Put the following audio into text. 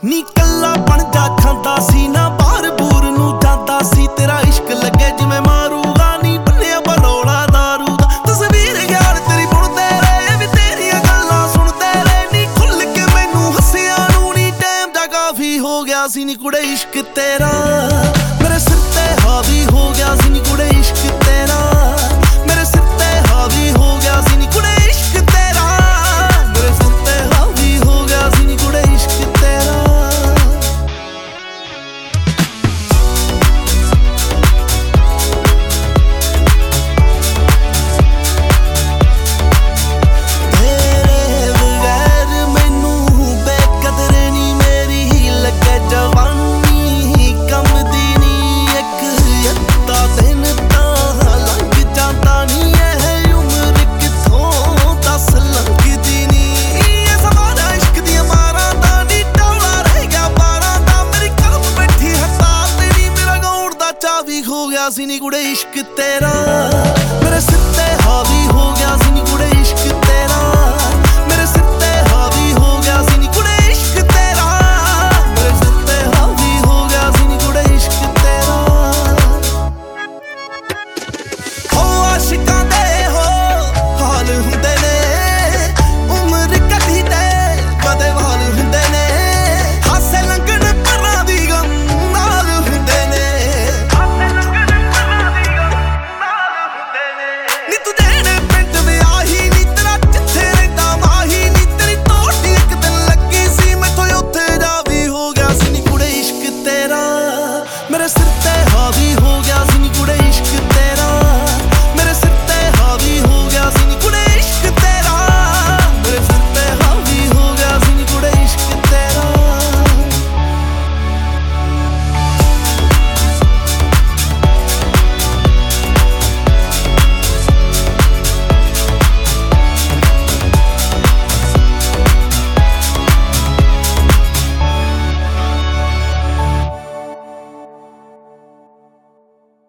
ਨੀ ਕੱਲਾ ਬਣਦਾ ਖਾਂਦਾ ਸੀ ਨਾ ਬਾਹਰ ਬੂਰ ਨੂੰ ਜਾਂਦਾ ਸੀ ਤੇਰਾ ਇਸ਼ਕ ਲੱਗੇ ਜਿਵੇਂ ਮਾਰੂਗਾ ਨੀ ਬੰਨਿਆ ਬਰੋਲਾ ਦਾਰੂ ਦਾ ਤਸਵੀਰ ਯਾਰ ਤੇਰੀ ਬੁਣਦੇ ਰਹੇ ਵੀ ਤੇਰੀਆਂ ਗੱਲਾਂ ਸੁਣਦੇ ਰਹੇ ਨੀ ਖੁੱਲ ਕੇ ਮੈਨੂੰ ਹੱਸਿਆ ਨੂੰ ਨੀ ਟਾਈਮ ਦਾ ਕਾਫੀ ਹੋ ਗਿਆ ਸੀ ਨੀ ਕੁੜੇ ਇਸ਼ਕ ਤੇਰਾ ਮੇਰੇ ਸਿਰ ਤੇ ਹਾਵੀ ਹੋ ਗਿਆ ਸੀ ਨੀ ਕੁੜੇ ਇਸ਼ਕ ਤੇਰਾ ਮੇਰੇ ਸਿਰ ਤੇ ਹਾਵੀ ਹੋ ਗਿਆ ਸੀ ਨੀ ਕੁੜੇ ਇਸ਼ਕ ਤੇਰਾ ਮੇਰੇ ਸਿਰ ਤੇ ਹਾਵੀ ਹੋ ਗਿਆ ਸੀ ਨੀ ਕੁੜੇ ਇਸ਼ਕ ਤੇਰਾ ਹੋ ਗਿਆ ਸੀ ਨੀ ਕੁੜੇ ਇਸ਼ਕ ਤੇਰਾ